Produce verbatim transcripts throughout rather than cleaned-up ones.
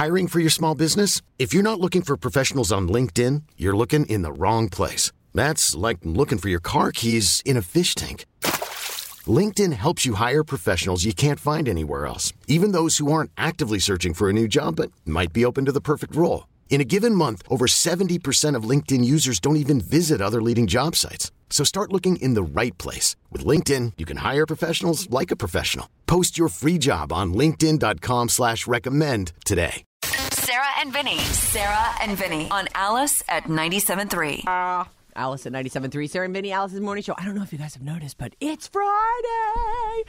Hiring for your small business? If you're not looking for professionals on LinkedIn, you're looking in the wrong place. That's like looking for your car keys in a fish tank. LinkedIn helps you hire professionals you can't find anywhere else, even those who aren't actively searching for a new job but might be open to the perfect role. In a given month, over seventy percent of LinkedIn users don't even visit other leading job sites. So start looking in the right place. With LinkedIn, you can hire professionals like a professional. Post your free job on linkedin.com slash recommend today. Sarah and Vinny. Sarah and Vinny on Alice at ninety-seven point three. Uh, Alice at ninety-seven point three. Sarah and Vinny, Alice's morning show. I don't know if you guys have noticed, but it's Friday.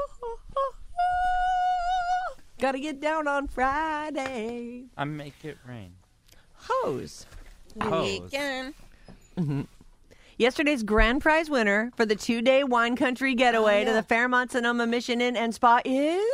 Gotta get down on Friday. I make it rain. Hose. Hose. Weekend. Mm-hmm. Yesterday's grand prize winner for the two-day wine country getaway oh, yeah. to the Fairmont Sonoma Mission Inn and Spa is...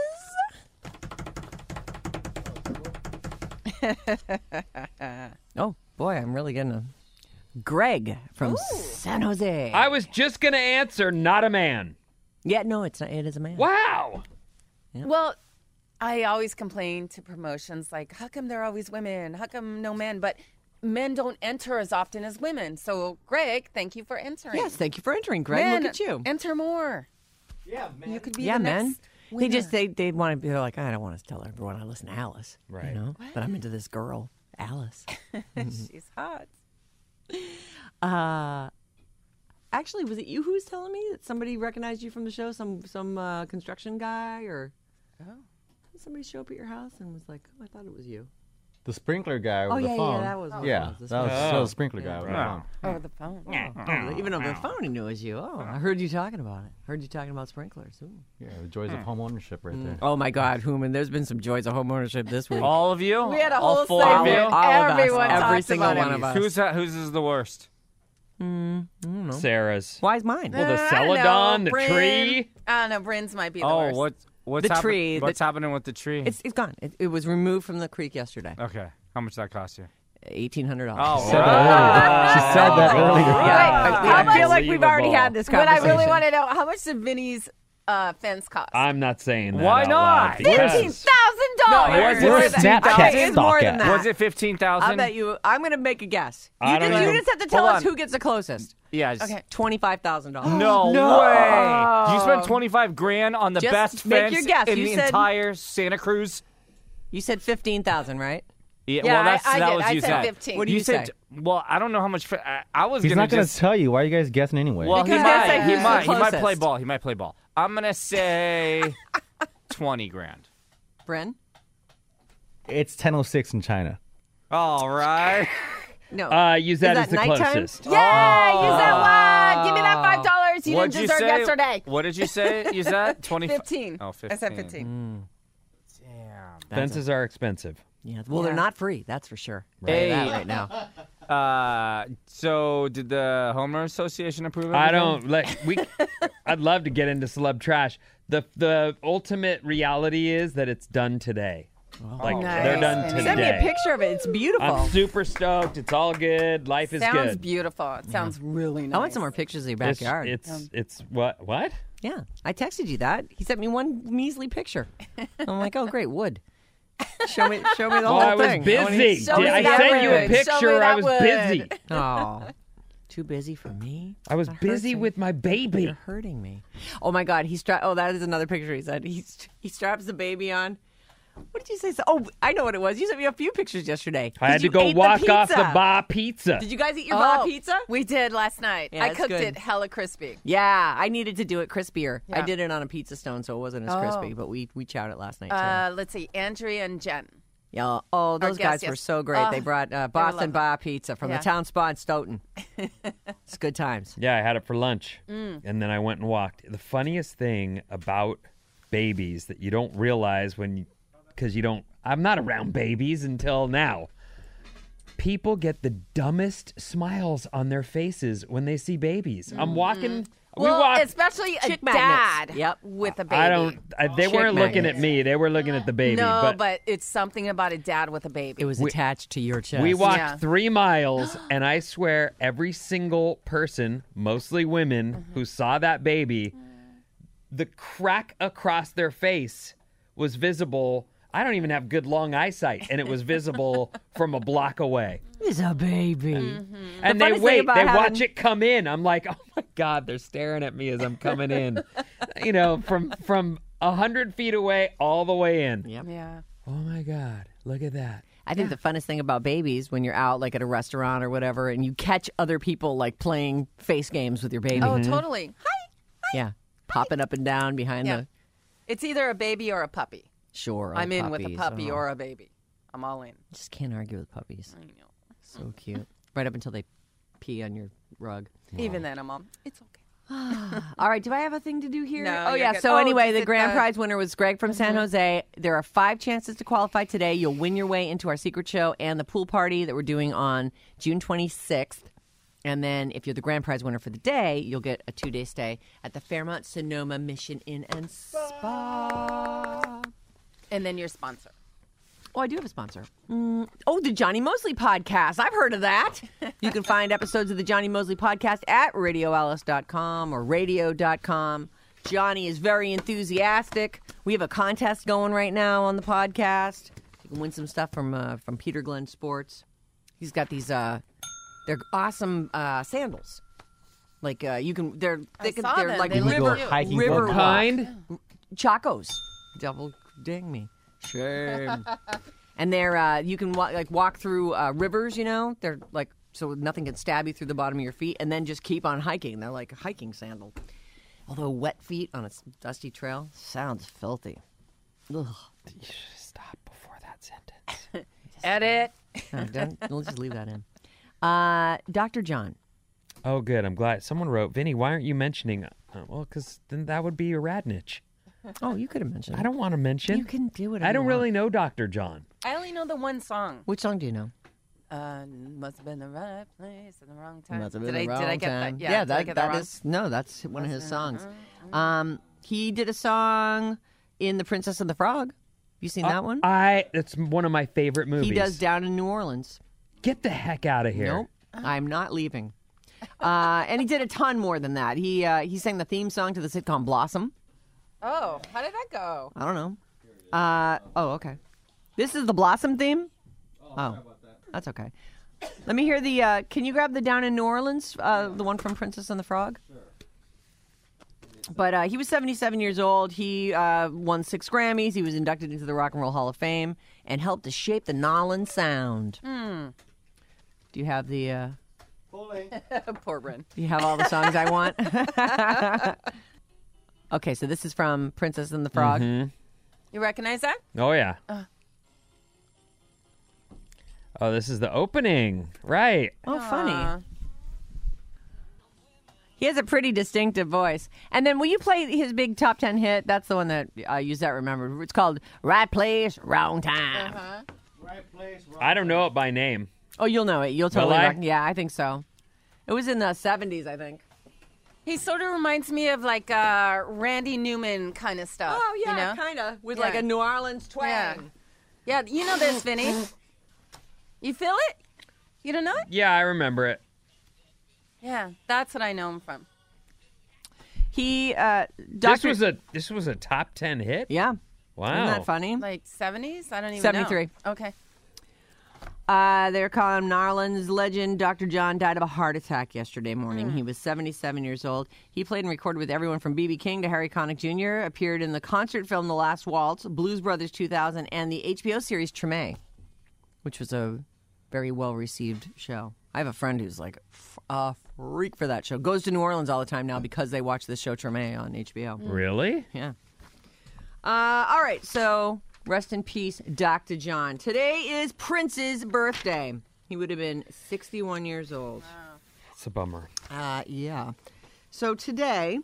oh, boy, I'm really getting a... Greg from Ooh. San Jose. I was just going to answer, not a man. Yeah, no, it's not. It is a man. Wow. Yeah. Well, I always complain to promotions like, how come they're always women? How come no men? But men don't enter as often as women. So, Greg, thank you for entering. Yes, thank you for entering, Greg. Men, look at you. Enter more. Yeah, man. You could be yeah, the men. next winner. They just, they, they want to be like, I don't want to tell everyone I listen to Alice. Right. You know? But I'm into this girl, Alice. She's hot. Uh, actually, was it you who was telling me that somebody recognized you from the show? Some some uh, construction guy or oh. Did somebody show up at your house and was like, "Oh, I thought it was you." The sprinkler guy over oh, the yeah, phone. Yeah, that was. Oh, yeah, was that was, that was the sprinkler yeah. guy over right. the phone. Oh, the phone. Oh, even over the phone, he knew it was you. Oh, I heard you talking about it. Heard you talking about sprinklers. Ooh. Yeah, the joys of home ownership right there. Oh my God, Human, there's been some joys of home ownership this week. All of you? We had a All whole four of you? segment. All of us. Everyone Every talked single about one it. of us. Who's that, whose is the worst? Mm, I don't know. Sarah's. Why is mine? Well, the Uh, celadon, the Bryn. tree. I don't know. Bryn's might be the Oh, worst. what, what's, The happen- tree, the- what's happening with the tree? It's it's gone. It, it was removed from the creek yesterday. Okay. How much that cost you? Eighteen hundred dollars. Oh, Said that earlier. She said that earlier. Yeah, I, I feel like we've already had this But I conversation. really want to know, how much did Vinny's uh, fence cost? I'm not saying that. Why out not? loud because- Fifteen thousand dollars. No, was it We're a fifteen Snapchat thousand? It's more than stalker. that. Was it fifteen I thousand? bet you. I'm going to make a guess. I You don't just, you even- just have to tell Hold us on. who gets the closest. Yeah. Just, Okay. Twenty-five thousand dollars. No, No. way. You spent twenty-five grand on the Just best make fence your guess. in You the said- entire Santa Cruz. You said fifteen thousand, right? Yeah, Yeah, well, that's, I- I that did. was I you said fifteen. What do you said, say? well, I don't know how much. Fa- I, I was He's gonna not going to just. tell you. Why are you guys guessing anyway? Well, he Because might. I said He who's might. the He might play closest. ball. He might play ball. I'm gonna say twenty grand. Bryn? It's ten oh six in China. All right. No. Uh, use that, Is as that the nighttime? closest. Yeah, use that one. Give me that five dollars you What'd didn't you deserve say? yesterday. What did you say? You said twenty. Fifteen. Oh, fifteen. I said fifteen. Damn. Fences are expensive. Yeah. Well, Yeah. they're not free. That's for sure. Hey. Right, right now. Uh, so did the homeowner association approve? I everything? don't like we. I'd love to get into celeb trash. The the ultimate reality is that it's done today. Like Nice. they're done Send today. Send me a picture of it. It's beautiful. I'm super stoked. It's all good. Life is Sounds good. beautiful. It sounds really nice. I want some more pictures of your It's backyard. it's, it's what what? Yeah. I texted you that. He sent me one measly picture. I'm like, oh, great, wood. Show me, show me the Well, whole I was thing. busy. Show Did- me I that sent you a wood. Show me picture. I that was wood. busy. Oh, too busy for me. I was That busy hurts with my baby. You're hurting me. Oh my God, he stra- Oh, that is another picture. He said he he straps the baby on. What did you say? So, oh, I know what it was. You sent me a few pictures yesterday. I had 'Cause to you go ate walk the off the pizza. bar pizza. Did you guys eat your Oh, bar pizza? We did last night. Yeah, I it's cooked good. it hella crispy. Yeah, I needed to do it crispier. I Yeah. did it on a pizza stone, so it wasn't as Oh. crispy. But we we chowed it last night too. Uh, let's see, Andrea and Jen. Yeah. Oh, those guests, guys were yes. so great. Oh, they brought uh, they were Boston lovely. Bar Pizza from Yeah. the town spa in Stoughton. It's good times. Yeah, I had it for lunch. Mm. And then I went and walked. The funniest thing about babies that you don't realize when, because you don't, I'm not around babies until now. People get the dumbest smiles on their faces when they see babies. I'm walking, we Well, walked. especially a Chick magnets. dad Yep. with a baby. I don't, I, they Chick weren't looking at magnets. me. They were looking at the baby. No, but, but, it's something about a dad with a baby. It was attached to your chest. we walked Yeah. three miles, and I swear every single person, mostly women, Mm-hmm. who saw that baby, the crack across their face was visible I don't even have good long eyesight, and it was visible from a block away. He's a baby. And The they funny thing wait, about they having- watch it come in. I'm like, oh my God, they're staring at me as I'm coming in. You know, from from a hundred feet away all the way in. Yep. Yeah. Oh my God, look at that. I think the funnest thing about babies when you're out like at a restaurant or whatever and you catch other people like playing face games with your baby. Oh, totally. Hi. Yeah. Popping up and down behind Yeah. the It's either a baby or a puppy. shore. I'm oh, in with a puppies. puppy Oh. or a baby. I'm all in. Just can't argue with puppies. I know. So cute. Right up until they pee on your rug. Even then, I'm all, it's okay. All right, do I have a thing to do here? No, oh, you're yeah. good. So, Oh, anyway, is the it grand the- prize winner was Greg from San Jose. There are five chances to qualify today. You'll win your way into our secret show and the pool party that we're doing on June twenty-sixth. And then, if you're the grand prize winner for the day, you'll get a two day stay at the Fairmont Sonoma Mission Inn and Spa. And then your sponsor. Oh, I do have a sponsor. Mm, oh, the Johnny Mosley Podcast. I've heard of that. You can find episodes of the Johnny Mosley Podcast at radio alice dot com or radio dot com. Johnny is very enthusiastic. We have a contest going right now on the podcast. You can win some stuff from uh, from Peter Glenn Sports. He's got these, uh, they're awesome uh, sandals. Like, uh, you can, they're, they I can, saw they're them. like They look river, cute. hiking river boat. walk. Kind? Chacos. Double ding me. Shame. And they're uh, you can walk, like walk through uh, rivers. You know, they're like so nothing can stab you through the bottom of your feet, and then just keep on hiking. They're like a hiking sandal. Although wet feet on a s- dusty trail sounds filthy. Ugh. You should stop before that sentence. Edit. No, don't, let's just leave that in. Uh, Doctor John. Oh, good. I'm glad. Someone wrote, Vinny, why aren't you mentioning? Uh, well, because then that would be a Radnich. Oh, you could have mentioned. I don't want to mention. You can do it. I don't really know Doctor John. I only know the one song. Which song do you know? Uh, must have been the right place at the wrong time. Must have did been I the did I wrong get time. that? Yeah, yeah did I that get that that wrong? is no, that's one of his songs. Um, he did a song in The Princess and the Frog. You seen that one? I. It's one of my favorite movies. He does Down in New Orleans. Get the heck out of here. Nope, I'm not leaving. Uh, and he did a ton more than that. He uh, he sang the theme song to the sitcom Blossom. Oh, how did that go? I don't know. Uh, oh, okay. This is the Blossom theme. Oh, that's okay. Let me hear the. Uh, can you grab the Down in New Orleans, uh, the one from Princess and the Frog? Sure. But uh, he was seventy-seven years old. He uh, won six Grammys. He was inducted into the Rock and Roll Hall of Fame and helped to shape the Nolan sound. Hmm. Do you have the? Uh, Poor Bryn. do you have all the songs I want? Okay, so this is from Princess and the Frog. Mm-hmm. You recognize that? Oh, yeah. Oh, this is the opening. Right. Oh, funny. Aw. He has a pretty distinctive voice. And then will you play his big top ten hit? That's the one that I use that remember. It's called Right Place, Wrong Time. I don't know it by name. Oh, you'll know it. You'll totally Will I? rec- Yeah, I think so. It was in the seventies, I think. He sort of reminds me of like uh, Randy Newman kind of stuff. you know? kind of. With Yeah. like a New Orleans twang. Yeah. Yeah, you know this, Vinny. You feel it? You don't know it? Yeah, I remember it. Yeah, that's what I know him from. He, uh, This Doctor was a this was a top ten hit. Yeah. Wow. Isn't that funny? Like seventies? I don't even seventy-three. know. Okay. Uh, they're calling him Narlan's legend. Doctor John died of a heart attack yesterday morning. He was seventy-seven years old. He played and recorded with everyone from B B King to Harry Connick Junior Appeared in the concert film The Last Waltz, Blues Brothers two thousand, and the H B O series Treme, which was a very well-received show. I have a friend who's like a freak for that show. Goes to New Orleans all the time now because they watch this show Treme on H B O. Really? Yeah. Uh, all right, so rest in peace, Doctor John. Today is Prince's birthday. He would have been sixty-one years old. It's a bummer. Uh, yeah. So today,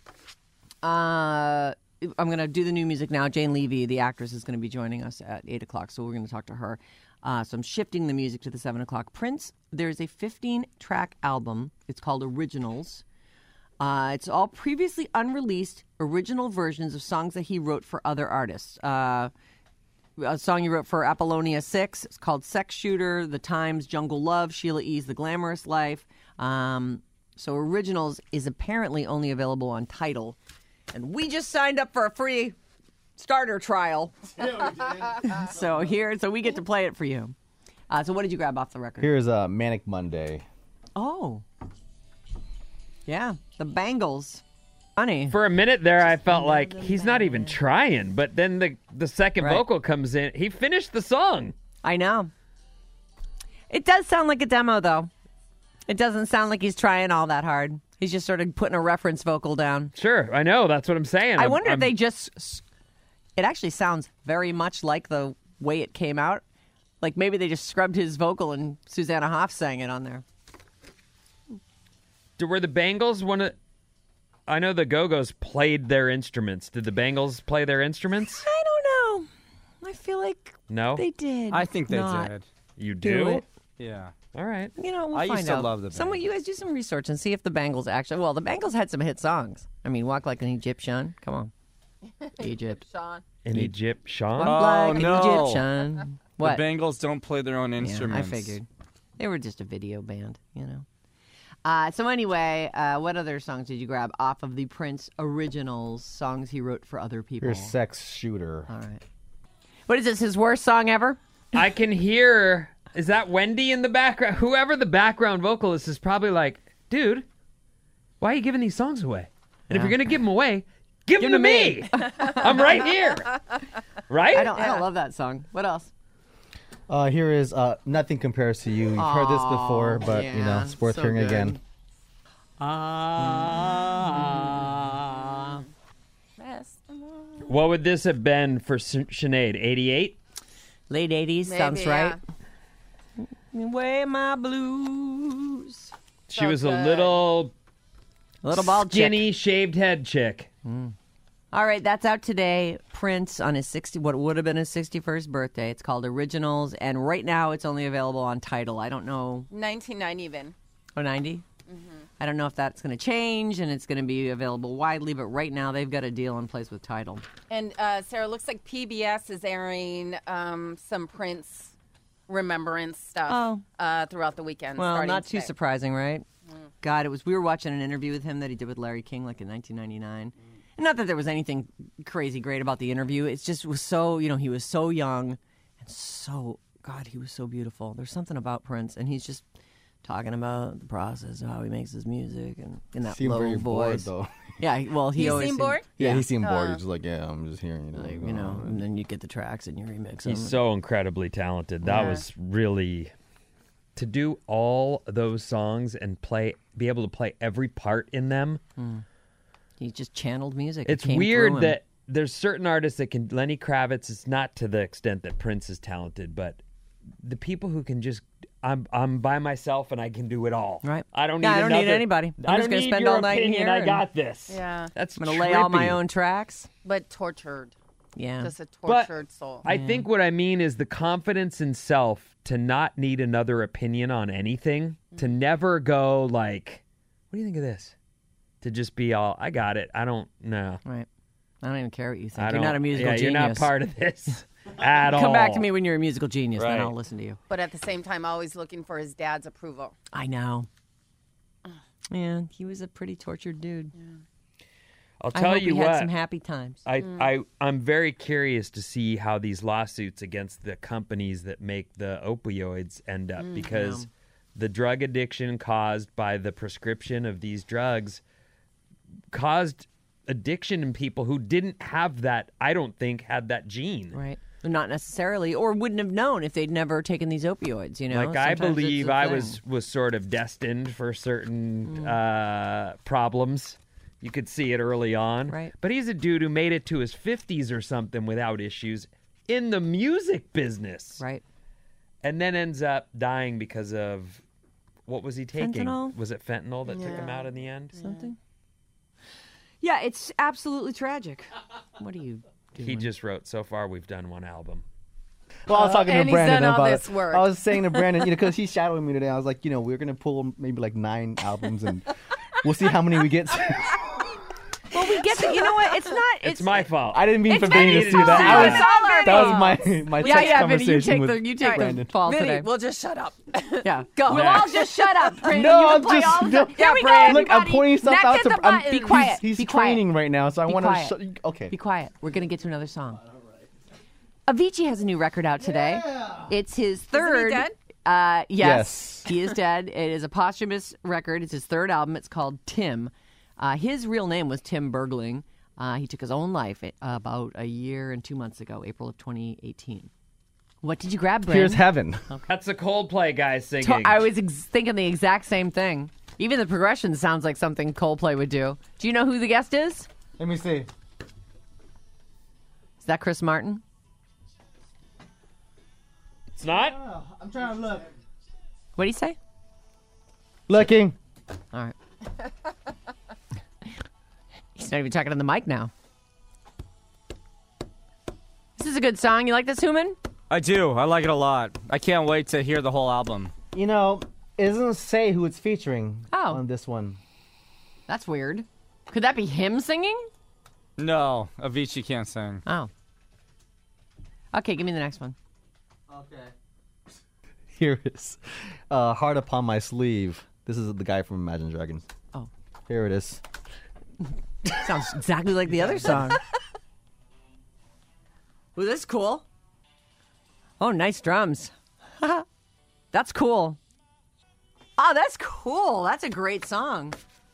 uh, I'm going to do the new music now. Jane Levy, the actress, is going to be joining us at eight o'clock, so we're going to talk to her. Uh, so I'm shifting the music to the seven o'clock. Prince, there's a fifteen-track album. It's called Originals. Uh, it's all previously unreleased original versions of songs that he wrote for other artists. Uh, a song he wrote for Apollonia six. It's called Sex Shooter, The Times, Jungle Love, Sheila E.'s The Glamorous Life. Um, so Originals is apparently only available on Tidal. And we just signed up for a free starter trial. so here, so we get to play it for you. Uh, so what did you grab off the record? Here's uh, Manic Monday. Oh. Yeah, the Bangles. Funny. For a minute there, I felt like he's not even trying, but then the the second Right. vocal comes in. He finished the song. I know. It does sound like a demo, though. It doesn't sound like he's trying all that hard. He's just sort of putting a reference vocal down. Sure, I know. That's what I'm saying. I I'm- wonder I'm- if they just... It actually sounds very much like the way it came out. Like maybe they just scrubbed his vocal and Susanna Hoff sang it on there. Were the Bangles one of... I know the Go-Go's played their instruments. Did the Bangles play their instruments? I don't know. I feel like No? they did. I think they not did. You do do? it. Yeah. All right. You know, we'll I find used to out. love the Someone, Bangles. you guys do some research and see if the Bangles actually. Well, the Bangles had some hit songs. I mean, "Walk Like an Egyptian." Come on, Egypt. Sean. An Egyptian? Walk Oh, like an no. Egyptian. What? The Bengals don't play their own Yeah, instruments. I figured they were just a video band, you know. Uh, so anyway, uh, what other songs did you grab off of the Prince originals? Songs he wrote for other people. Here's Sex Shooter. All right. What is this? His worst song ever? I can hear... Is that Wendy in the background? Whoever the background vocalist is probably like, dude, why are you giving these songs away? And if you're going to give them away, give, them to me. I'm right here. Right? I don't. I don't love that song. What else? Uh, here is uh, Nothing Compares to You. You've heard this before, but you know, yeah, it's worth so hearing good. again. Ah. Yes. What would this have been for Sh- Sinead? eighty-eight? Late eighties Maybe, sounds right. yeah. Way my blues. She So was a good. little Little bald chick. skinny, shaved head chick. All right, that's out today. Prince on his sixty, what would have been his sixty-first birthday. It's called Originals, and right now it's only available on Tidal. I don't know. nineteen ninety even. Oh, ninety? I don't know if that's going to change and it's going to be available widely, but right now they've got a deal in place with Tidal. And uh, Sarah, looks like P B S is airing um, some Prince remembrance stuff Oh. uh, throughout the weekend. Well, starting not too today. surprising, right? God, it was. We were watching an interview with him that he did with Larry King, like in nineteen ninety-nine. And not that there was anything crazy great about the interview. It's just was so, you know, he was so young and so, God, he was so beautiful. There's something about Prince, and he's just talking about the process of how he makes his music and in that Seemed low very bored, voice. though. Yeah, well, he You always seem seemed- bored? Yeah, Yeah, he seemed bored. He was just like, yeah, I'm just hearing, you know. like, going you know, on. and then you get the tracks and you remix them. He's so incredibly talented. That Yeah. was really... To do all those songs and play, be able to play every part in them. He just channeled music. It It's came weird through him. that there's certain artists that can. Lenny Kravitz is not to the extent that Prince is talented, but the people who can just. I'm I'm by myself and I can do it all. Right. I don't need. Yeah, I don't need another- anybody. I'm I just don't gonna need spend your all night in opinion. here I and- got this. Yeah. That's I'm going to lay all my trippy. own tracks. But tortured. Yeah. Just a But tortured soul. I think what I mean is the confidence in self to not need another opinion on anything, to never go like, what do you think of this? To just be all, I got it. I don't know. Right. I don't even care what you think. I You're don't, not a musical yeah, genius. You're not part of this at all. Come back to me when you're a musical genius, Right. then I'll listen to you. But at the same time, always looking for his dad's approval. I know. Yeah, he was a pretty tortured dude. I'll I tell hope you he what. had some happy times. I, I, I'm very curious to see how these lawsuits against the companies that make the opioids end up because the drug addiction caused by the prescription of these drugs caused addiction in people who didn't have that, I don't think, had that gene. Right. Not necessarily, or wouldn't have known if they'd never taken these opioids, you know? Like, I Sometimes it's believe a I thing. was, was sort of destined for certain uh, problems. You could see it early on. Right. But he's a dude who made it to his fifties or something without issues in the music business. Right. And then ends up dying because of, what was he taking? Fentanyl? Was it fentanyl that took him Yeah. out in the end? Something? Yeah, it's absolutely tragic. What are you doing? He just wrote, so far we've done one album. Well, I was talking and to he's Brandon done all about this it. work. I was saying to Brandon, you know, because he's shadowing me today. I was like, you know, we're gonna pull maybe like nine albums, and we'll see how many we get. to. Well, we get that. You know what? It's not. It's, It's, my fault. I didn't mean It's for Vinny to Vinny's do that. fault. I was, It's all our that was fault. my my Yeah, text yeah, Vinny, you conversation take with the you take the Brandon. fall Vinny, today. we'll just shut up. Yeah, Go. We'll all just shut up. Brandon. No, you can I'm play just- all the no. time. Here we go, Look, I'm everybody. pointing stuff Next out is to. the I'm, button. Be he's- quiet. He's, Be quiet. training right now, so I Be want quiet. to. Sh- okay. Be quiet. We're gonna get to another song. Avicii has a new record out today. It's his third. dead? Uh, yes, Yes. he is dead. It is a posthumous record. It's his third album. It's called Tim. Uh, his real name was Tim Bergling. Uh, he took his own life uh, about a year and two months ago, April of twenty eighteen. What did you grab, Brandon? Here's heaven. That's the Coldplay guy singing. To- I was ex- thinking the exact same thing. Even the progression sounds like something Coldplay would do. Do you know who the guest is? Let me see. Is that Chris Martin? It's not? I'm trying to look. What do you say? Looking. All right. He's not even talking on the mic now. This is a good song. You like this, Human? I do. I like it a lot. I can't wait to hear the whole album. You know, it doesn't say who it's featuring Oh. on this one. That's weird. Could that be him singing? No, Avicii can't sing. Oh. Okay, give me the next one. Okay. Here is uh, Heart Upon My Sleeve. This is the guy from Imagine Dragons. Oh. Here it is. Sounds exactly like the other song. Ooh, this is cool. Oh, nice drums. That's cool. Oh, that's cool. That's a great song.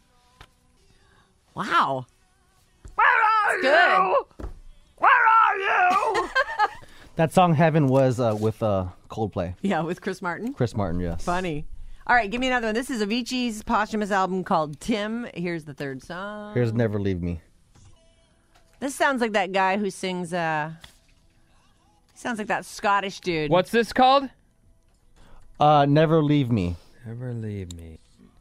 Wow. Where are Good. Where are you? That song Heaven was uh, with uh, Coldplay. Yeah, with Chris Martin. Chris Martin, yes. Funny. All right, give me another one. This is Avicii's posthumous album called Tim. Here's the third song. Here's Never Leave Me. This sounds like that guy who sings, uh, sounds like that Scottish dude. What's this called? Uh, Never Leave Me. Never leave me.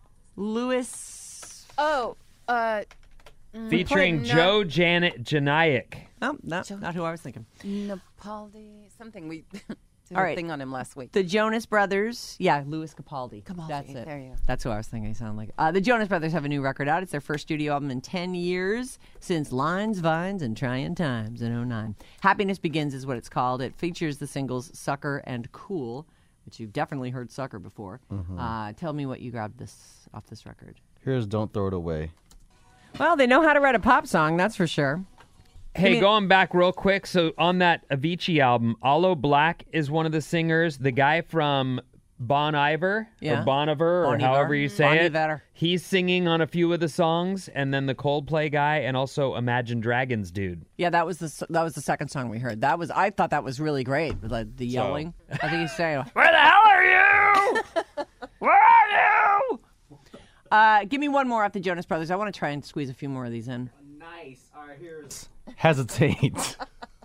Louis. Oh, uh, Featuring no. Joe Janet Janiak. Oh, no, not who I was thinking. Napaldi, something. We did All a right. thing on him last week. The Jonas Brothers. Yeah, Louis Capaldi. Capaldi, That's it. there you go. That's who I was thinking he sounded like. Uh, the Jonas Brothers have a new record out. It's their first studio album in ten years since Lines, Vines, and Trying Times in oh nine. Happiness Begins is what it's called. It features the singles Sucker and Cool, which you've definitely heard Sucker before. Uh, tell me what you grabbed this off this record. Here's Don't Throw It Away. Well, they know how to write a pop song, that's for sure. Hey, mean- going back real quick. So on that Avicii album, Aloe Black is one of the singers. The guy from Bon Iver Yeah. or Bon Iver or Bon Iver. however you say Bon it. Iver. He's singing on a few of the songs, and then the Coldplay guy, and also Imagine Dragons dude. Yeah, that was the s- that was the second song we heard. That was I thought that was really great. Like the yelling. I think he's saying, "Where the hell are you? Where are you?" Uh, give me one more off the Jonas Brothers. I want to try and squeeze a few more of these in. Nice. All right, here's Hesitate.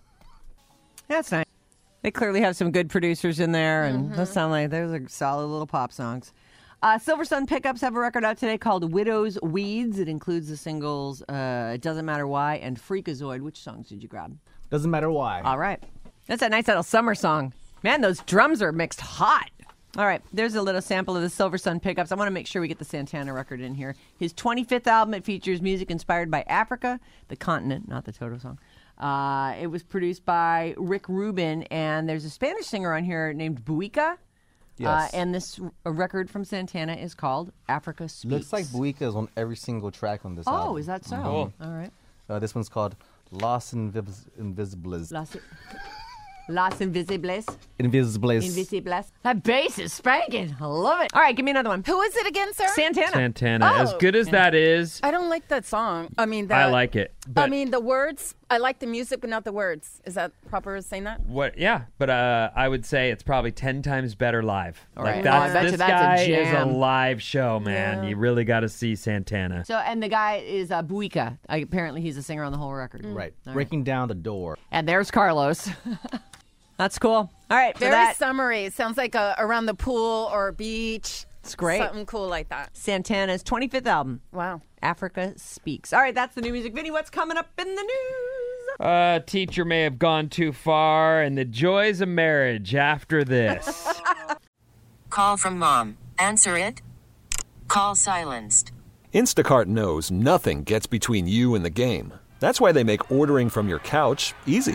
That's nice. They clearly have some good producers in there, and those sound like those are solid little pop songs. Uh, Silver Sun Pickups have a record out today called Widow's Weeds. It includes the singles uh, It Doesn't Matter Why and Freakazoid. Which songs did you grab? Doesn't matter why. All right. That's a nice little summer song. Man, those drums are mixed hot. All right, there's a little sample of the Silver Sun Pickups. I want to make sure we get the Santana record in here. His twenty-fifth album, it features music inspired by Africa, the continent, not the Toto song. Uh, it was produced by Rick Rubin, and there's a Spanish singer on here named Buica. Yes. Uh, and this r- record from Santana is called Africa Speaks. Looks like Buica is on every single track on this Oh, album. is that so? Cool. All right. Uh, this one's called Los Invis- Invisibles. Las, Las Invisibles. Invisibles. Invisibles. That bass is spanking. I love it. All right, give me another one. Who is it again, sir? Santana. Santana. Oh. As good as that is, I don't like that song. I mean, that, I like it. But I mean, the words. I like the music, but not the words. Is that proper saying that? what? Yeah, but uh, I would say it's probably ten times better live. right. Like Oh, I that's, bet you this that's a guy is a jam. live show, man. Yeah. You really got to see Santana. So, and the guy is uh, Buica. I, apparently, he's a singer on the whole record. Right. All right. Breaking Down the Door. And there's Carlos. That's cool. All right, for Very that, summery. It sounds like a, around the pool or beach. it's great. Something cool like that. Santana's twenty-fifth album, Wow. Africa Speaks. All right, that's the new music. Vinny, what's coming up in the news? A teacher may have gone too far, and the joys of marriage after this. Call from mom. Answer it. Call silenced. Instacart knows nothing gets between you and the game. That's why they make ordering from your couch easy.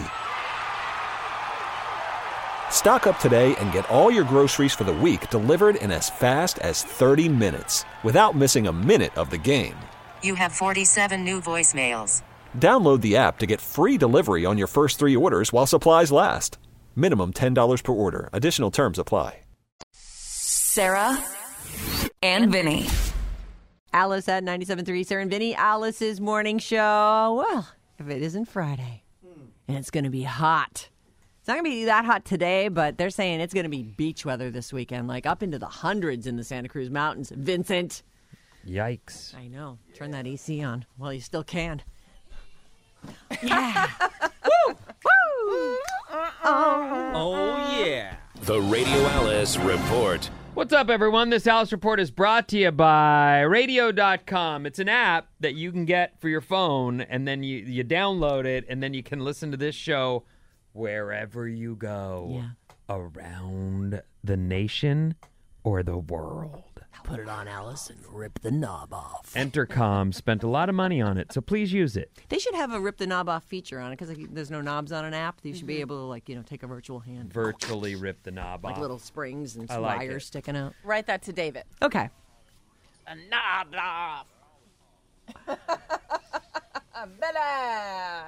Stock up today and get all your groceries for the week delivered in as fast as thirty minutes without missing a minute of the game. You have forty-seven new voicemails. Download the app to get free delivery on your first three orders while supplies last. Minimum ten dollars per order. Additional terms apply. Sarah and Vinny. Alice at ninety-seven point three, Sarah and Vinny, Alice's morning show. Well, if it isn't Friday, and it's going to be hot. It's not going to be that hot today, but they're saying it's going to be beach weather this weekend, like up into the hundreds in the Santa Cruz Mountains. Vincent. Yikes. I know. Turn that A C on while you still can. Yeah. Woo! Woo! Oh, yeah. The Radio Alice Report. What's up, everyone? This Alice Report is brought to you by radio dot com. It's an app that you can get for your phone, and then you, you download it, and then you can listen to this show wherever you go. Yeah. Around the nation or the world. Put it on, Alice, and rip the knob off. Entercom spent a lot of money on it, so please use it. They should have a rip the knob off feature on it because like, there's no knobs on an app. You should be able to, like, you know, take a virtual hand. Virtually rip the knob like off. little springs and I like wires it. sticking out. Write that to David. Okay. A knob off. Better.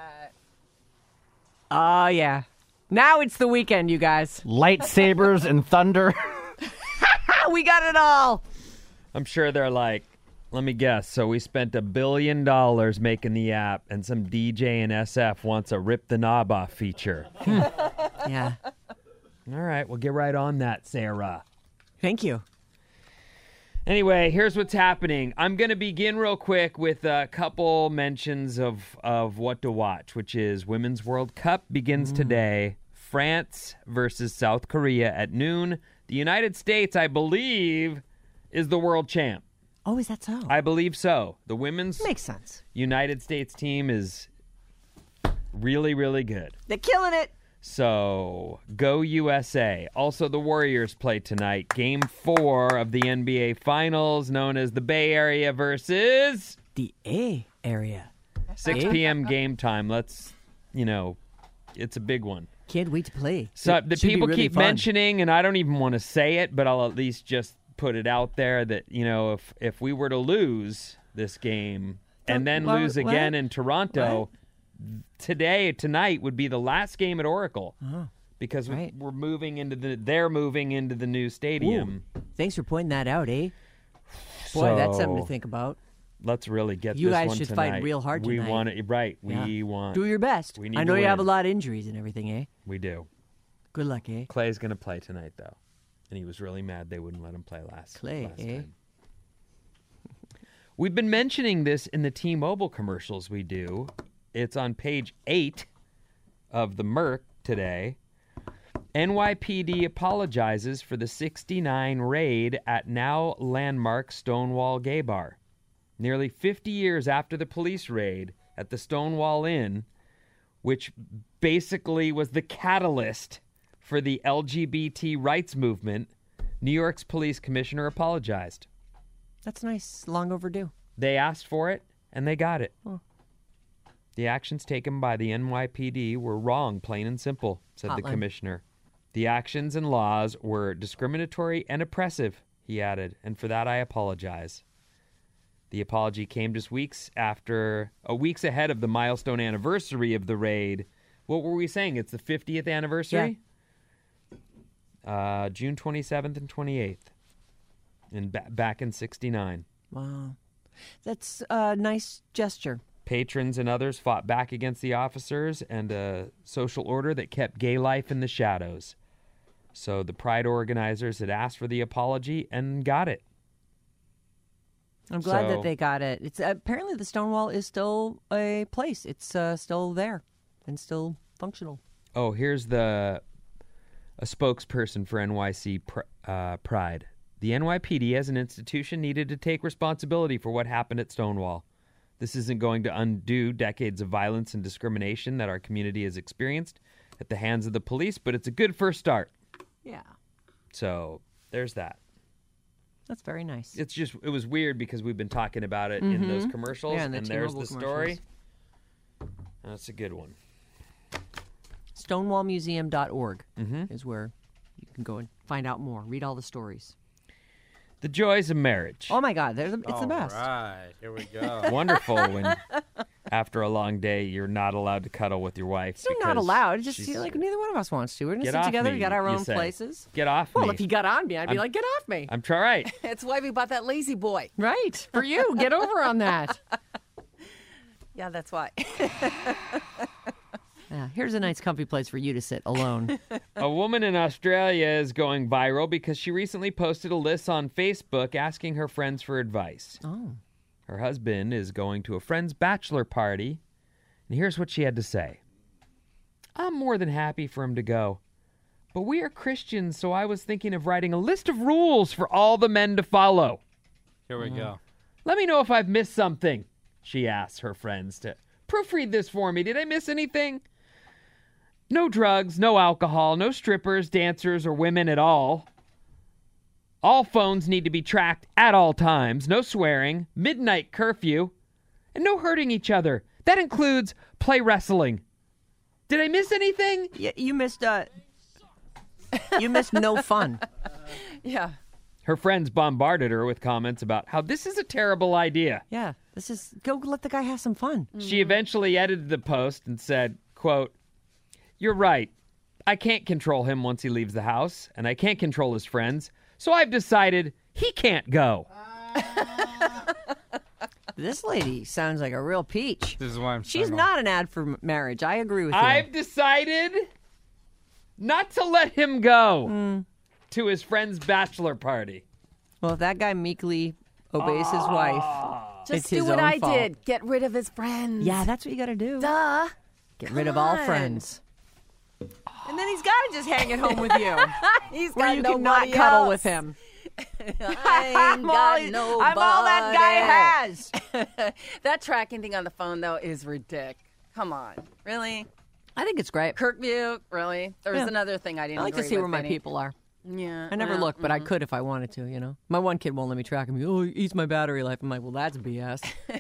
Oh, yeah. Now it's the weekend, you guys. Lightsabers and thunder. We got it all. I'm sure they're like, let me guess. So we spent a billion dollars making the app, and some D J in S F wants a rip the knob off feature. Yeah. All right, we'll get right on that, Sarah. Thank you. Anyway, here's what's happening. I'm going to begin real quick with a couple mentions of, of what to watch, which is Women's World Cup begins mm. today. France versus South Korea at noon. The United States, I believe, is the world champ. Oh, is that so? I believe so. The women's Makes sense. United States team is really, really good. They're killing it. So, go U S A. Also, the Warriors play tonight. Game four of the N B A Finals, known as the Bay Area versus... The A area. six p.m. game time. Let's, you know, it's a big one. Can't wait to play. So It the should be people really keep fun. mentioning, and I don't even want to say it, but I'll at least just put it out there that, you know, if if we were to lose this game and then What? lose What? again in Toronto, today, tonight would be the last game at Oracle. Oh, because right. we're moving into the, they're moving into the new stadium. Ooh, thanks for pointing that out, eh? Boy, that's something to So, think about. Let's really get You this guys one should tonight. fight real hard We tonight. want it, right. Yeah. We want. Do your best. We need I know to you have a win. lot of injuries and everything, eh? We do. Good luck, eh? Clay's going to play tonight, though. And he was really mad they wouldn't let him play last, Clay, last eh? time. We've been mentioning this in the T-Mobile commercials we do. It's on page eight of the Merc today. N Y P D apologizes for the sixty-nine raid at now landmark Stonewall Gay Bar. Nearly fifty years after the police raid at the Stonewall Inn, which basically was the catalyst for the L G B T rights movement, New York's police commissioner apologized. That's nice. Long overdue. They asked for it, and they got it. Huh. The actions taken by the N Y P D were wrong, plain and simple, said the Hotline. commissioner. The actions and laws were discriminatory and oppressive, he added, and for that I apologize. The apology came just weeks after, uh, weeks ahead of the milestone anniversary of the raid. What were we saying? It's the fiftieth anniversary? Uh, June twenty-seventh and twenty-eighth, in ba- back in sixty-nine. Wow. That's a nice gesture. Patrons and others fought back against the officers and a social order that kept gay life in the shadows. So the Pride organizers had asked for the apology and got it. I'm glad So- that they got it. It's apparently the Stonewall is still a place. It's uh, still there and still functional. Oh, here's the a spokesperson for N Y C pr- uh, Pride. The N Y P D as an institution needed to take responsibility for what happened at Stonewall. This isn't going to undo decades of violence and discrimination that our community has experienced at the hands of the police, but it's a good first start. Yeah. So there's that. That's very nice. It's just, it was weird because we've been talking about it in those commercials, Yeah, in the and there's T-Mobile the story. That's a good one. stonewall museum dot org is where you can go and find out more. Read all the stories. The joys of marriage. Oh, my God. They're the, it's All the best. right, here we go. Wonderful when, after a long day, you're not allowed to cuddle with your wife. Still not because allowed. Just she's- feel like neither one of us wants to. We're going to Get sit off together. me, We got our you own say. places. Get off Well, me. if you got on me, I'd be I'm- like, get off me. I'm try right. It's why we bought that lazy boy. Right. For you. Get over on that. Yeah, that's why. Yeah, here's a nice comfy place for you to sit alone. A woman in Australia is going viral because she recently posted a list on Facebook asking her friends for advice. Oh. Her husband is going to a friend's bachelor party, and here's what she had to say. I'm more than happy for him to go, but we are Christians, so I was thinking of writing a list of rules for all the men to follow. Here we go. Let me know if I've missed something, she asks her friends to proofread this for me. Did I miss anything? No drugs, no alcohol, no strippers, dancers, or women at all. All phones need to be tracked at all times. No swearing, midnight curfew, and no hurting each other. That includes play wrestling. Did I miss anything? You, you missed, uh, you missed no fun. Yeah. Her friends bombarded her with comments about how this is a terrible idea. Yeah, this is, go let the guy have some fun. She eventually edited the post and said, quote, "You're right. I can't control him once he leaves the house, and I can't control his friends, so I've decided he can't go." This lady sounds like a real peach. This is why I'm She's single. not an ad for m- marriage. I agree with you. I've decided not to let him go to his friend's bachelor party. Well, if that guy meekly obeys his wife, Just it's do his what own I fault. did. Get rid of his friends. Yeah, that's what you got to do. Duh. Get Come rid of all on. friends. And then he's got to just hang at home with you. He's Where got you can not nobody cuddle else. with him. I ain't I'm, got all, nobody. I'm all that guy has. That tracking thing on the phone, though, is ridiculous. Come on. Really? I think it's great. Kirkview? Really? There was Yeah. another thing I didn't I like to agree see with, where my Vinny. people are. Yeah. I never well, look, but I mhm. could if I wanted to, you know? My one kid won't let me track him. Oh, he eats my battery life. I'm like, well, that's B S.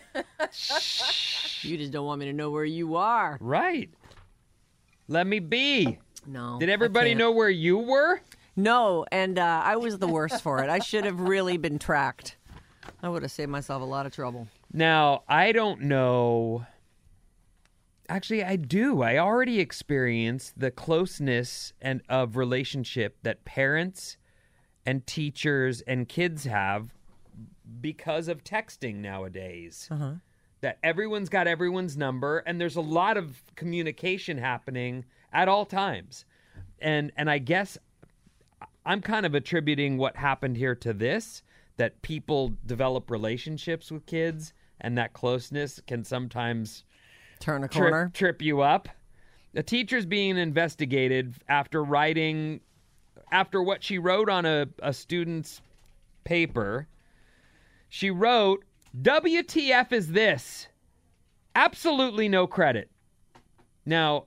You just don't want me to know where you are. Right. Let me be. No. Did I everybody can't. know where you were? No, and uh, I was the worst for it. I should have really been tracked. I would have saved myself a lot of trouble. Now, I don't know. Actually, I do. I already experienced the closeness and of relationship that parents and teachers and kids have because of texting nowadays. Uh-huh. That everyone's got everyone's number, and there's a lot of communication happening at all times. And and I guess I'm kind of attributing what happened here to this, that people develop relationships with kids, and that closeness can sometimes Turn a corner. trip, trip you up. A teacher's being investigated after writing, after what she wrote on a, a student's paper. She wrote, "W T F is this? Absolutely no credit." Now,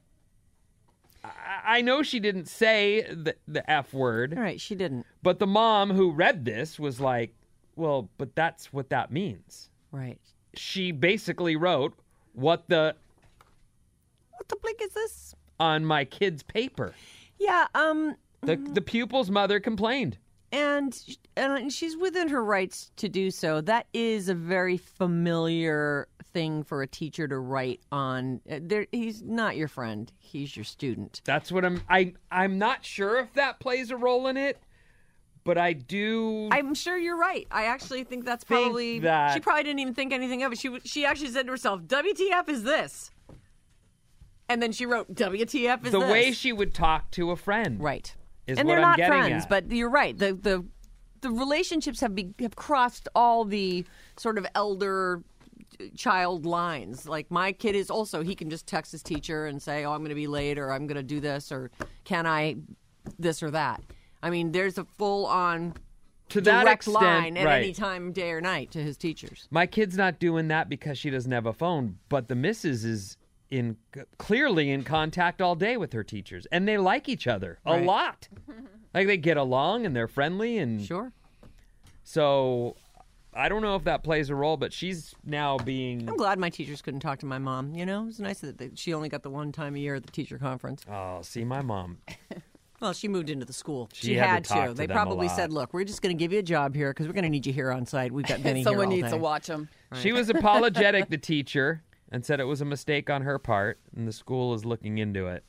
I, I know she didn't say the, the F word. All right, she didn't. But the mom who read this was like, well, but that's what that means. Right. She basically wrote, what the... What the blink is this? On my kid's paper. Yeah, um... The, the pupil's mother complained. And, and she's within her rights to do so. That is a very familiar thing for a teacher to write on. Uh, There, he's not your friend. He's your student. That's what I'm... I, I'm not sure if that plays a role in it, but I do... I'm sure you're right. I actually think that's Think probably... that- She probably didn't even think anything of it. She w- she actually said to herself, W T F is this? And then she wrote, W T F is the this? way she would talk to a friend. Right. Is and what they're I'm not getting friends, at. but you're right. The the the relationships have be, have crossed all the sort of elder child lines. Like my kid is also, he can just text his teacher and say, "Oh, I'm going to be late," or "I'm going to do this," or "Can I this or that?" I mean, there's a full on To that direct extent, line at right. any time, day or night, to his teachers. My kid's not doing that because she doesn't have a phone, but the missus is in clearly in contact all day with her teachers, and they like each other a Right. lot. Like they get along and they're friendly, and Sure. So I don't know if that plays a role, but she's now being. I'm glad my teachers couldn't talk to my mom. You know, it was nice that they, she only got the one time a year at the teacher conference. Oh, see, my mom. Well, she moved into the school. She She, had to had, talk to. to They them a probably lot. said, "Look, we're just going to give you a job here because we're going to need you here on site. We've got Vinny Someone here all needs day." to watch them. She was apologetic, the teacher, and said it was a mistake on her part, and the school is looking into it.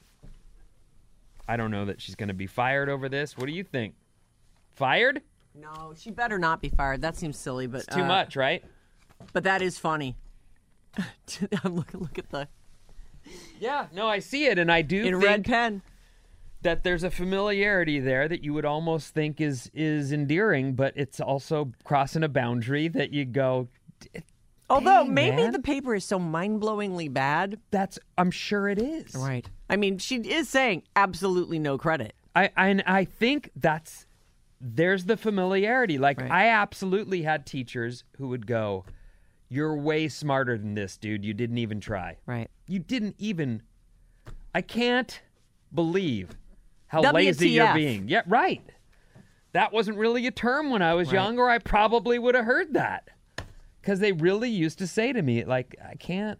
I don't know that she's going to be fired over this. What do you think? Fired? No, she better not be fired. That seems silly, but It's too uh, much, right? But that is funny. look, look at the Yeah, no, I see it, and I do in think red pen. that there's a familiarity there that you would almost think is is endearing, but it's also crossing a boundary that you go. Although Dang, maybe man. the paper is so mind-blowingly bad. That's, I'm sure it is. Right. I mean, she is saying absolutely no credit. I I, I think that's there's the familiarity. Like Right. I absolutely had teachers who would go, "You're way smarter than this, dude. You didn't even try. Right. You didn't even. I can't believe how W T F. lazy you're being." Yeah, right. That wasn't really a term when I was Right. young, or I probably would have heard that. Because they really used to say to me, like, I can't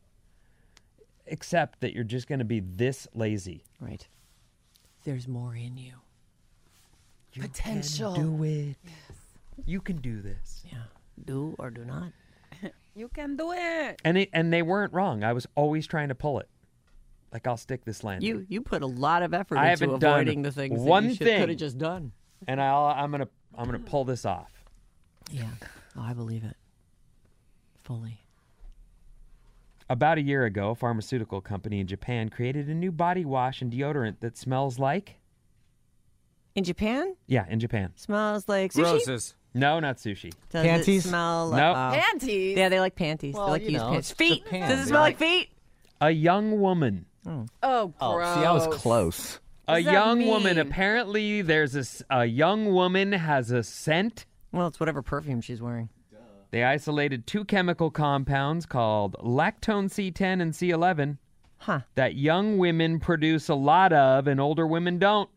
accept that you're just going to be this lazy. Right. There's more in you. You Potential. can do it. You can do this. Yeah. Do or do not. You can do it. And it, and they weren't wrong. I was always trying to pull it. Like, I'll stick this landing. You you put a lot of effort I into haven't done avoiding the things one that you thing. could have just done. And I'll, I'm gonna I'm gonna pull this off. Yeah. Oh, I believe it. Fully. About a year ago, a pharmaceutical company in Japan created a new body wash and deodorant that smells like. In Japan? Yeah, in Japan. Smells like sushi? Roses. No, not sushi. Does Panties? it smell like... No. oh. Panties. Yeah, they like panties. Well, they like you used know, pants. it's Feet. Japan. Does it They smell like like- feet? A young woman. Oh, Oh, gross. see, I was close. A does that young woman. mean? Apparently, there's a, s- a young woman has a scent. Well, it's whatever perfume she's wearing. They isolated two chemical compounds called lactone C ten and C eleven Huh. that young women produce a lot of and older women don't.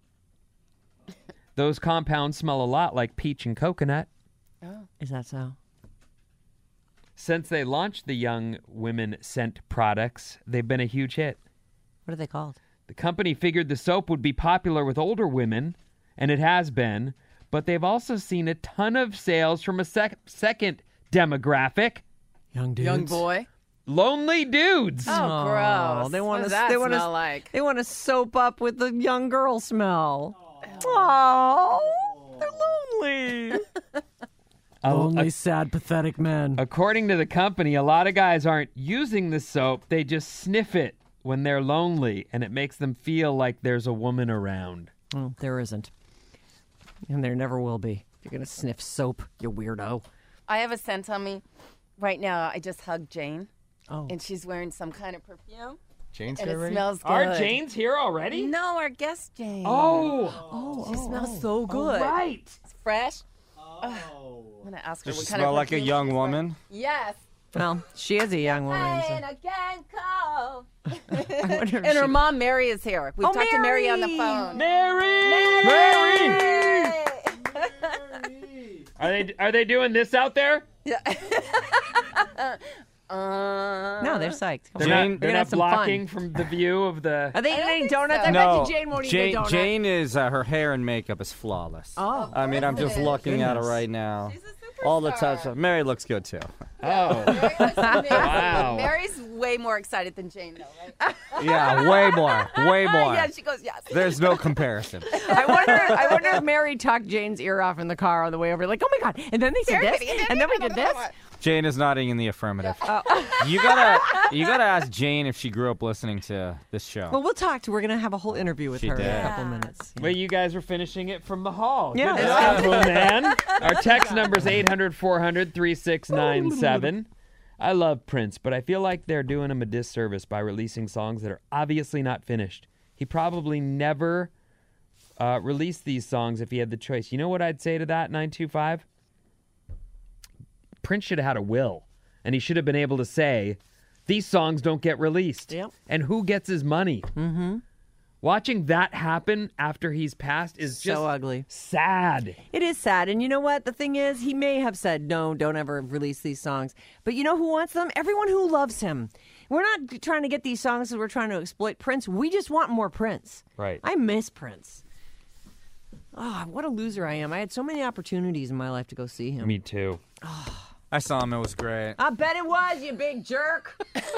Those compounds smell a lot like peach and coconut. Is that so? Since they launched the young women scent products, they've been a huge hit. What are they called? The company figured the soap would be popular with older women, and it has been, but they've also seen a ton of sales from a sec- second demographic, Young dudes. Young boy. lonely dudes. Oh, gross. They what want does to. that They want smell to. like? They want to soap up with the young girl smell. Oh, they're lonely. A- lonely, a- sad, pathetic men. according to the company, a lot of guys aren't using the soap. They just sniff it when they're lonely, and it makes them feel like there's a woman around. Well, there isn't, and there never will be. You're gonna sniff soap, you weirdo. I have a scent on me right now. I just hugged Jane, Oh, and she's wearing some kind of perfume, Jane's and here it already? smells good. Are Jane's here already? No, our guest Jane. Oh, oh, she smells so good. right. It's fresh. Oh. I'm gonna ask her Does what she kind smell of like a perfume young she's woman? wearing. Yes. Well, she is a young woman. so- And again, call. I wonder if And her she- mom Mary is here. We've Oh, talked to Mary on the Mary! phone. Mary! Mary! Are they are they doing this out there? Uh, No, they're psyched. Come They're on. Jane- not, We're they're gonna not have some blocking fun. from the view of the. Are they I don't eating think donuts? so. I No, bet you Jane won't eat Jane, a donut. Jane is uh, her hair and makeup is flawless. Oh. I mean, I'm just Goodness. looking at her Goodness. right now. She's a All the superstar. touch. Mary looks good too. Oh, Mary looks amazing. Wow. Mary's way more excited than Jane, though, right? Yeah, way more, way more. yeah, she goes, yes. There's no comparison. I wonder. I wonder if Mary tucked Jane's ear off in the car on the way over. Like, oh my god! And then they said this, and then we did this. Jane is nodding in the affirmative. You gotta, you gotta ask Jane if she grew up listening to this show. Well, we'll talk to. We're gonna have a whole interview with She her in did. a couple minutes. well, you guys were finishing it from the hall. Yeah, Good that's job, man. Our text number is eight hundred, four hundred, thirty-six ninety-seven. I love Prince, but I feel like they're doing him a disservice by releasing songs that are obviously not finished. He probably never uh, released these songs if he had the choice. You know what I'd say to that, nine two five? Prince should have had a will, and he should have been able to say, these songs don't get released. Yep. And who gets his money? Mm-hmm. Watching that happen after he's passed is just so ugly. Sad. It is sad. And you know what? The thing is, he may have said, no, don't ever release these songs. But you know who wants them? Everyone who loves him. We're not trying to get these songs because we're trying to exploit Prince. We just want more Prince. Right. I miss Prince. Oh, what a loser I am. I had so many opportunities in my life to go see him. Me too. I saw him. It was great. I bet it was, you big jerk.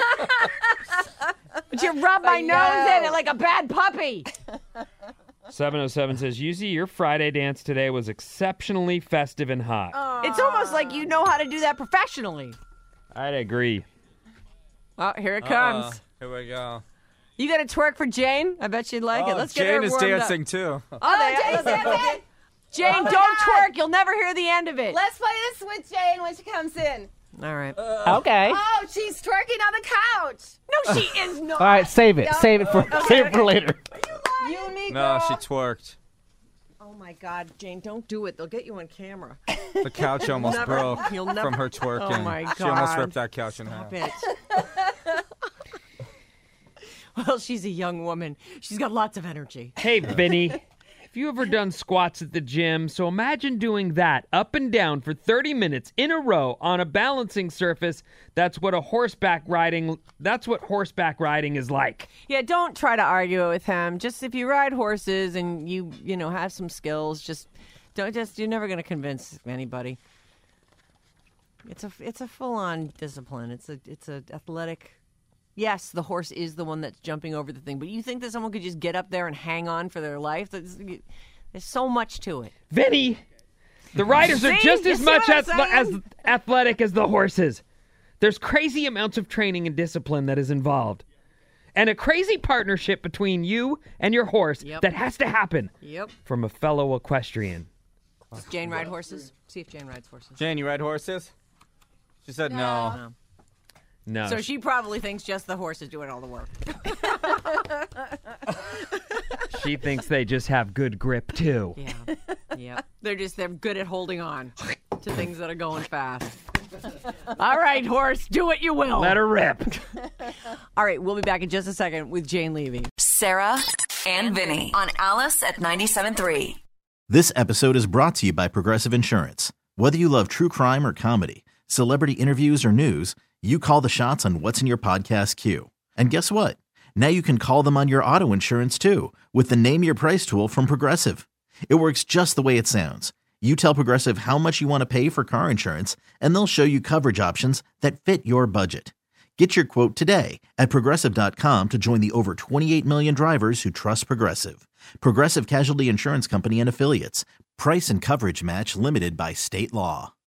But you rubbed my nose in it like a bad puppy. seven oh seven says, Yuzi, your Friday dance today was exceptionally festive and hot. Aww. It's almost like you know how to do that professionally. I'd agree. Oh, here it comes. Uh-uh. Here we go. You got to twerk for Jane? I bet she'd like oh, it. Let's Jane get her is warmed dancing up. too. Oh, oh Jane's dancing. Jane, oh don't God. twerk. You'll never hear the end of it. Let's play this with Jane when she comes in. All right. Uh, okay. Oh, she's twerking on the couch. No, she is not. All right, save it. No. Save it for Okay. save it for later. You and me, No, girl. she twerked. Oh my God, Jane, don't do it. They'll get you on camera. The couch almost never, broke never, from her twerking. Oh my God. She almost ripped that couch in half. Stop it. Well, she's a young woman. She's got lots of energy. Hey, Vinny, have you ever done squats at the gym? So imagine doing that up and down for thirty minutes in a row on a balancing surface. That's what a horseback riding, that's what horseback riding is like. Yeah, don't try to argue it with him. Just if you ride horses and you, you know, have some skills, just don't just, you're never going to convince anybody. It's a, it's a full-on discipline. It's a, it's a athletic. Yes, the horse is the one that's jumping over the thing, but you think that someone could just get up there and hang on for their life? There's, there's so much to it. Vinny, the riders are See? just You as see much what I'm ath- as saying? athletic as the horses. There's crazy amounts of training and discipline that is involved. And a crazy partnership between you and your horse Yep. that has to happen Yep. from a fellow equestrian. Does Jane ride horses? See if Jane rides horses. Jane, you ride horses? She said no. No. No. So she probably thinks just the horse is doing all the work. She thinks they just have good grip, too. Yeah. Yeah. They're just, they're good at holding on to things that are going fast. All right, horse, do what you will. Let her rip. All right, we'll be back in just a second with Jane Levy. Sarah and Vinny on Alice at ninety-seven point three. This episode is brought to you by Progressive Insurance. Whether you love true crime or comedy, celebrity interviews or news, you call the shots on what's in your podcast queue. And guess what? Now you can call them on your auto insurance too with the Name Your Price tool from Progressive. It works just the way it sounds. You tell Progressive how much you want to pay for car insurance, and they'll show you coverage options that fit your budget. Get your quote today at Progressive dot com to join the over twenty-eight million drivers who trust Progressive. Progressive Casualty Insurance Company and Affiliates. Price and coverage match limited by state law.